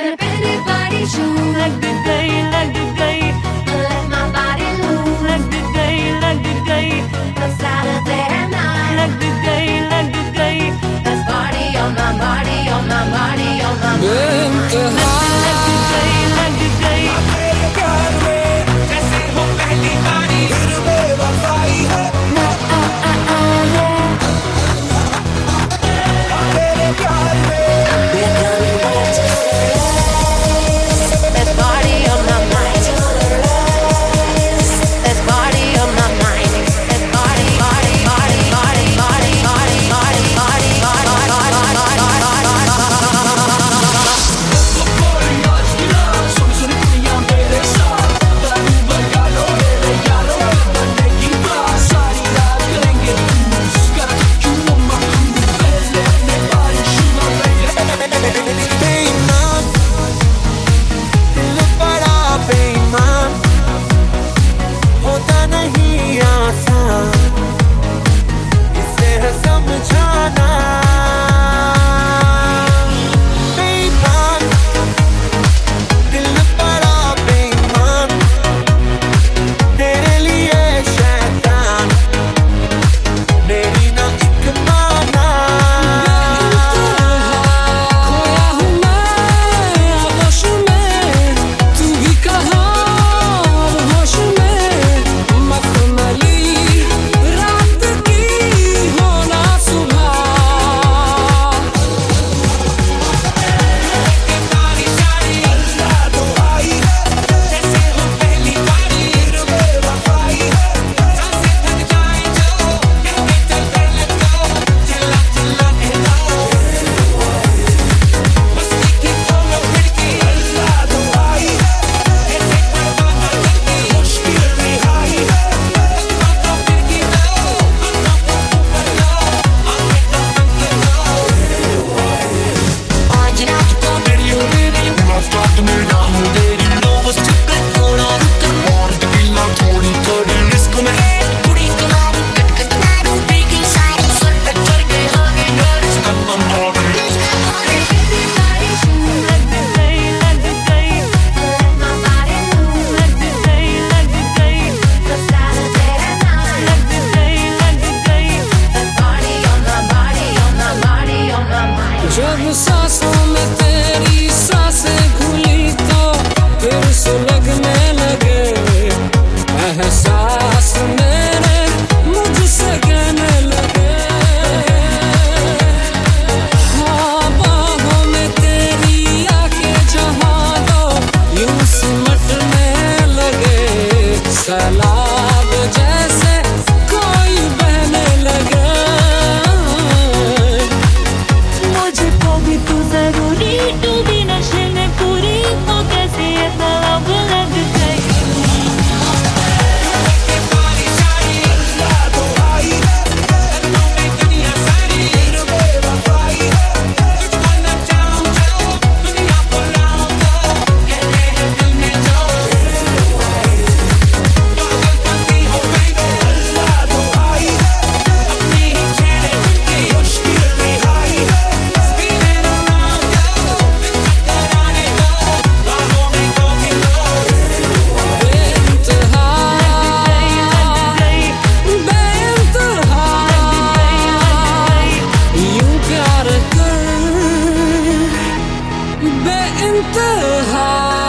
मेरे पहले बारी शू लग गई let my body loose लग गई the Saturday night लग गई let's party on my body on my body on my बेइंतहा लग गई तेरे प्यार में जैसे हो पहली बारी फिर बेवफाई है तेरे प्यार में let's party on my mind let's party on my mind let's party party party party party party party party बेईमान दिल बड़ा बेईमान होता नहीं आसान इसे है समझाना बेईमान दिल बड़ा बेईमान तेरे लिए शैतान मेरी ना एक माना खोया हूँ मैं आगोश में तू भी कहाँ होश में मखमली रात की होना सुबह सारी सारी अल्लाह तो आई है जैसे हो पहली बारी फिर बेवफाई है सांसें थक जाए जो कहते चल कर ले तो चिल्ला चिल्ला कहता मस्ती की खोलो खिड़की अल्लाह तो आई है ऐसे करवाना जल्दी मुश्किल रिहाई है तो खिड़की दो आंखों को ऊपर लो आंखें तो तंग लो आज रात को मेरी मुलाकात में ना हो तेरी नोबस चक्कर थोड़ा रुक और तकिला थोड़ी थोड़ी रिस्क में कुड़ी को मारू कट कट मारू बीगी सारी सर पे चढ़ के आगे डर स्टेप ऑन पहली बारी शू लग गई let my body loose लग गई the Saturday night लग गई let's party on my body on my body on my mind जब सांसों में तेरी सांसें घुली तो फिर सुलगने लगे एहसास मेरे मुझसे कहने लगे हाँ बाहों में तेरी आके जहाँ दो यूं सिमटने लगे सैलाब जैसे कोई बहने लगे मुझको भी तू जरूरी तू भी नशे में पूरी हो कैसे ये तलब लग गई सारी सारी अल्लाह तो आई है लखनऊ में दुनिया सारी फिर बेवफाई है तुझको न चाहूं जो दुनिया बुलाऊं तो कहते हैं दिल में जो पागल बनती हो गई अल्लाह तो आई है अपनी ही छेड़े जिनकी मुश्किल रिहाई है सीने रमाओ जो चक्कर आने दो बाहों में गोभी लो बेइंतहा बेइंतहा यूं प्यार कर बेइंतहा